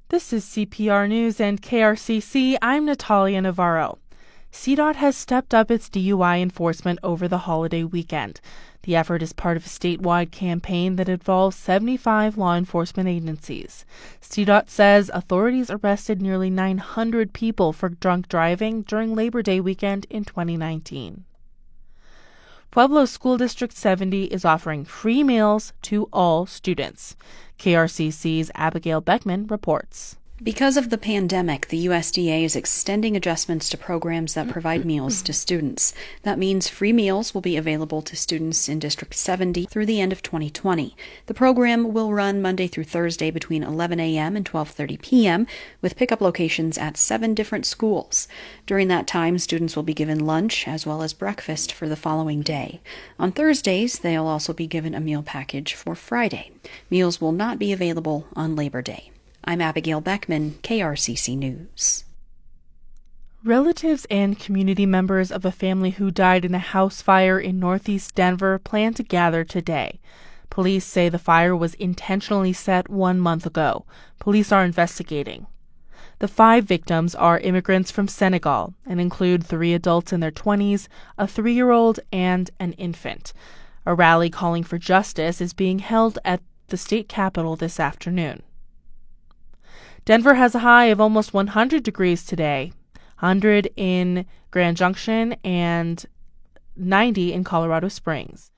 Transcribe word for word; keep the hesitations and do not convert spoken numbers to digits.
This is C P R News and K R C C. I'm Natalia Navarro. C DOT has stepped up its D U I enforcement over the holiday weekend. The effort is part of a statewide campaign that involves seventy-five law enforcement agencies. C DOT says authorities arrested nearly nine hundred people for drunk driving during Labor Day weekend in twenty nineteen. Pueblo School District seventy is offering free meals to all students. K R C C's Abigail Beckman reports. Because of the pandemic, the U S D A is extending adjustments to programs that provide meals to students. That means free meals will be available to students in District seventy through the end of twenty twenty. The program will run Monday through Thursday between eleven a.m. and twelve thirty p.m. with pickup locations at seven different schools. During that time, students will be given lunch as well as breakfast for the following day. On Thursdays, they'll also be given a meal package for Friday. Meals will not be available on Labor Day. I'm Abigail Beckman, K R C C News. Relatives and community members of a family who died in a house fire in northeast Denver plan to gather today. Police say the fire was intentionally set one month ago. Police are investigating. The five victims are immigrants from Senegal and include three adults in their twenties, a three-year-old, and an infant. A rally calling for justice is being held at the state capitol this afternoon. Denver has a high of almost one hundred degrees today, one hundred in Grand Junction and ninety in Colorado Springs.